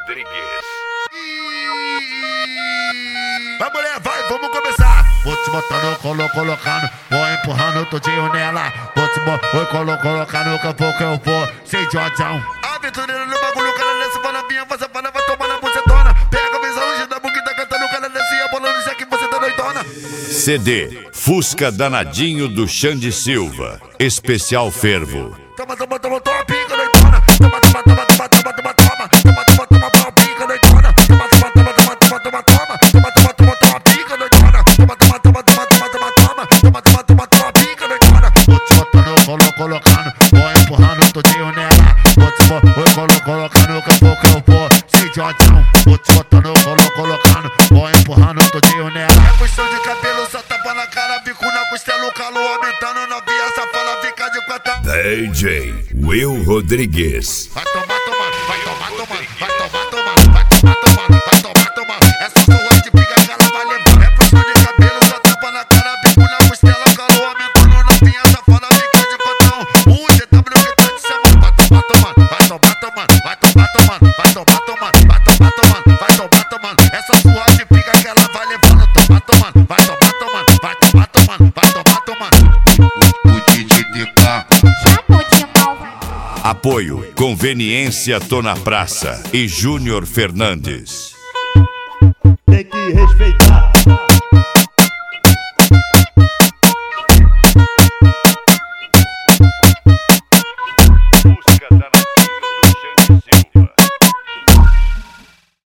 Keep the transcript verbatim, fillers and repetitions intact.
Rodrigues. Vai, mulher, vai, vamos começar. Vou te botando, colo, colocando, vou empurrando tudinho nela. Vou te vou colo, colocando, daqui a pouco eu vou sem Jordão. Aventureiro no bagulho, cara desce, bola minha, faz a pana, vai tomar na bucetona. Pega a visão, gira da boca, tá cantando, cara desce e a bola no cheque, você tá doidona. C D Fusca Danadinho do Xande Silva. Especial Fervo. Toma, toma, toma, toma, pica doidona. Toma, toma, toma, toma, toma, toma, toma. Toma, toma, toma, toma, pica doidona. Toma, toma, toma, toma, toma, toma, toma. Toma, toma, toma, toma, pica doidona. Toma, toma, toma, toma, toma, toma, toma. Toma, toma, toma, toma, pica doidona. Vou te botando, colo, colocando, vou empurrando tudinho nela. Vou te vou, vou colo, colocando, daqui a pouco eu vou sem Jordão. Vou te botando, colo, colocando, vou empurrando tudinho nela. É puxão de cabelo, só tapa na cara, bico na costela, o calor aumentando, novinha, essa fala fica de quatro. D J Will Rodrigues. Vai tomar, tomando, vai tomar, tomando, vai tomar, tomando, vai tomar, tomando, vai tomar, tomando. Essa sua de pica que ela vai levar. É puxão de cabelo, só tapa na cara, bico na costela, calor aumentando, novinha, essa fala fica de cotão. O G W que tá te chamando. Vai tomar, tomando, vai tomar, tomando, vai tomar, tomando, vai tomar, tomando, vai tomar, tomando, vai tomar, tomando. Essa sua de pica que ela vai levando. Tomar, tomando, vai tomar, tomando, vai tomar, tomando, vai tomar, tomando. O D J D K. Apoio Conveniência Tô na Praça e Júnior Fernandes. Tem que respeitar.